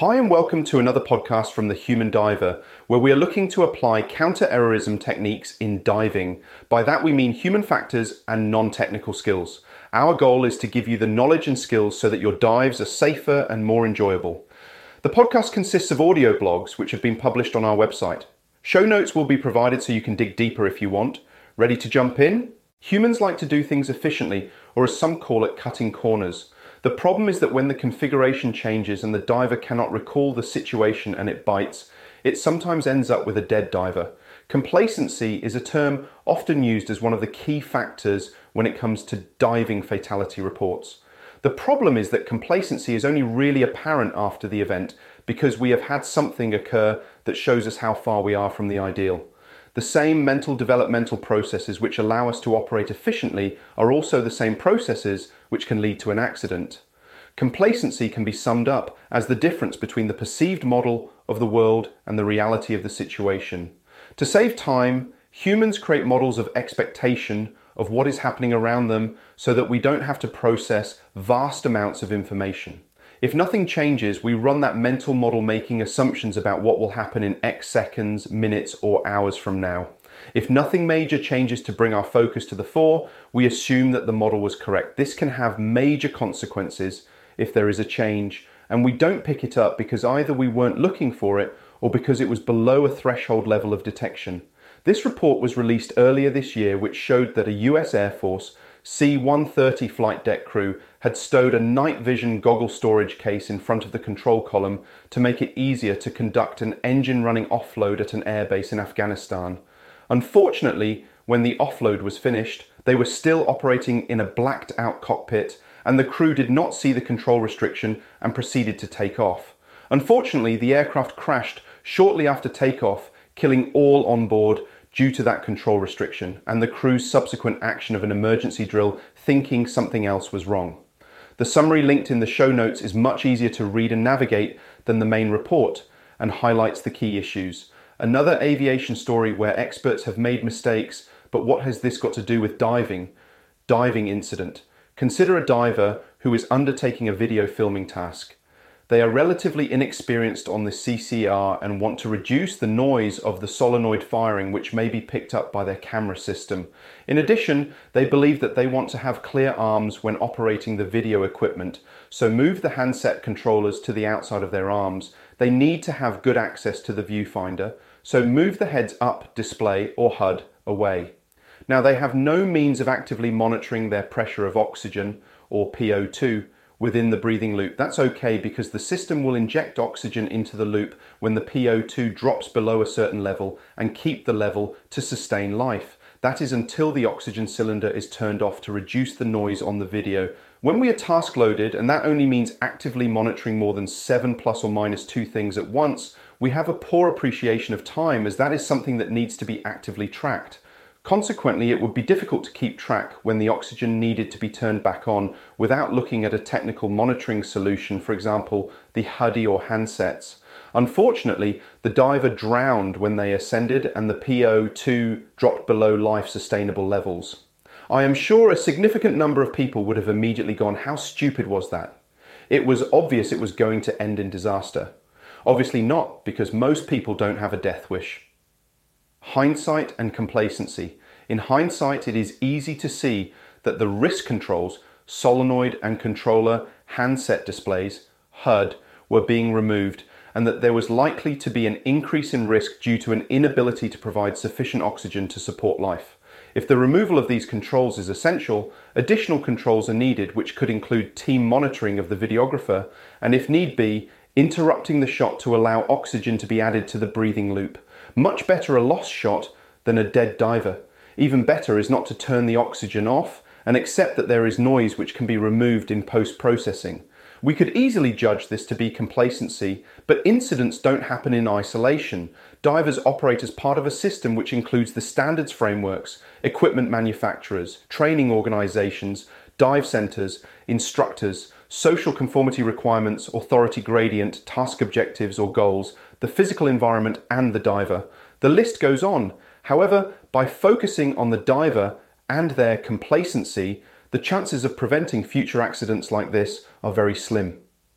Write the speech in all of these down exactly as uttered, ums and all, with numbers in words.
Hi and welcome to another podcast from The Human Diver, where we are looking to apply counter-errorism techniques in diving. By that we mean human factors and non-technical skills. Our goal is to give you the knowledge and skills so that your dives are safer and more enjoyable. The podcast consists of audio blogs which have been published on our website. Show notes will be provided so you can dig deeper if you want. Ready to jump in? Humans like to do things efficiently, or as some call it, cutting corners. The problem is that when the configuration changes and the diver cannot recall the situation and it bites, it sometimes ends up with a dead diver. Complacency is a term often used as one of the key factors when it comes to diving fatality reports. The problem is that complacency is only really apparent after the event because we have had something occur that shows us how far we are from the ideal. The same mental developmental processes which allow us to operate efficiently are also the same processes which can lead to an accident. Complacency can be summed up as the difference between the perceived model of the world and the reality of the situation. To save time, humans create models of expectation of what is happening around them so that we don't have to process vast amounts of information. If nothing changes, we run that mental model making assumptions about what will happen in X seconds, minutes, or hours from now. If nothing major changes to bring our focus to the fore, we assume that the model was correct. This can have major consequences if there is a change, and we don't pick it up because either we weren't looking for it or because it was below a threshold level of detection. This report was released earlier this year, which showed that a U S Air Force C one thirty flight deck crew had stowed a night vision goggle storage case in front of the control column to make it easier to conduct an engine running offload at an airbase in Afghanistan. Unfortunately, when the offload was finished, they were still operating in a blacked out cockpit and the crew did not see the control restriction and proceeded to take off. Unfortunately, the aircraft crashed shortly after takeoff, killing all on board due to that control restriction and the crew's subsequent action of an emergency drill thinking something else was wrong. The summary linked in the show notes is much easier to read and navigate than the main report and highlights the key issues. Another aviation story where experts have made mistakes, but what has this got to do with diving? Diving incident. Consider a diver who is undertaking a video filming task. They are relatively inexperienced on the C C R and want to reduce the noise of the solenoid firing which may be picked up by their camera system. In addition, they believe that they want to have clear arms when operating the video equipment, so move the handset controllers to the outside of their arms. They need to have good access to the viewfinder, so move the heads up display or H U D away. Now they have no means of actively monitoring their pressure of oxygen or P O two within the breathing loop. That's okay because the system will inject oxygen into the loop when the P O two drops below a certain level and keep the level to sustain life. That is until the oxygen cylinder is turned off to reduce the noise on the video. When we are task loaded, and that only means actively monitoring more than seven plus or minus two things at once, we have a poor appreciation of time as that is something that needs to be actively tracked. Consequently, it would be difficult to keep track when the oxygen needed to be turned back on without looking at a technical monitoring solution, for example, the H U D or handsets. Unfortunately, the diver drowned when they ascended and the P O two dropped below life sustainable levels. I am sure a significant number of people would have immediately gone, how stupid was that? It was obvious it was going to end in disaster. Obviously not, because most people don't have a death wish. Hindsight and complacency. In hindsight, it is easy to see that the risk controls, solenoid and controller handset displays, H U D, were being removed and that there was likely to be an increase in risk due to an inability to provide sufficient oxygen to support life. If the removal of these controls is essential, additional controls are needed which could include team monitoring of the videographer and, if need be, interrupting the shot to allow oxygen to be added to the breathing loop. Much better a lost shot than a dead diver. Even better is not to turn the oxygen off and accept that there is noise which can be removed in post-processing. We could easily judge this to be complacency, but incidents don't happen in isolation. Divers operate as part of a system which includes the standards frameworks, equipment manufacturers, training organizations, dive centers, instructors, social conformity requirements, authority gradient, task objectives or goals, the physical environment and the diver. The list goes on. However, by focusing on the diver and their complacency, the chances of preventing future accidents like this are very slim.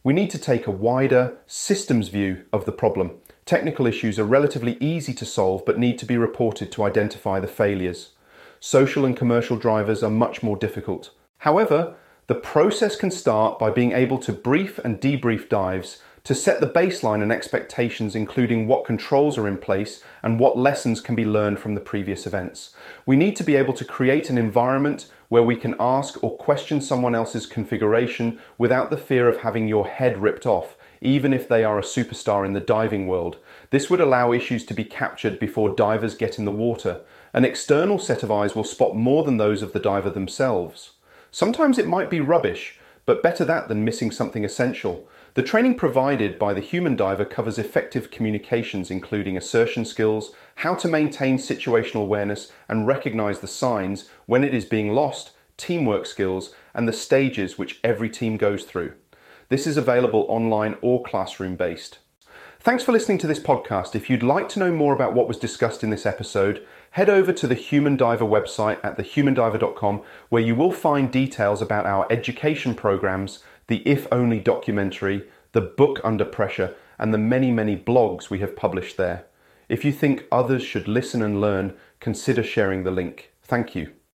We need to take a wider, systems view of the problem. Technical issues are relatively easy to solve but need to be reported to identify the failures. Social and commercial drivers are much more difficult. However, the process can start by being able to brief and debrief dives to set the baseline and expectations, including what controls are in place and what lessons can be learned from the previous events. We need to be able to create an environment where we can ask or question someone else's configuration without the fear of having your head ripped off, even if they are a superstar in the diving world. This would allow issues to be captured before divers get in the water. An external set of eyes will spot more than those of the diver themselves. Sometimes it might be rubbish, but better that than missing something essential. The training provided by the human diver covers effective communications, including assertion skills, how to maintain situational awareness and recognize the signs when it is being lost, teamwork skills, and the stages which every team goes through. This is available online or classroom-based. Thanks for listening to this podcast. If you'd like to know more about what was discussed in this episode, head over to the Human Diver website at the human diver dot com, where you will find details about our education programs, the If Only documentary, the book Under Pressure, and the many, many blogs we have published there. If you think others should listen and learn, consider sharing the link. Thank you.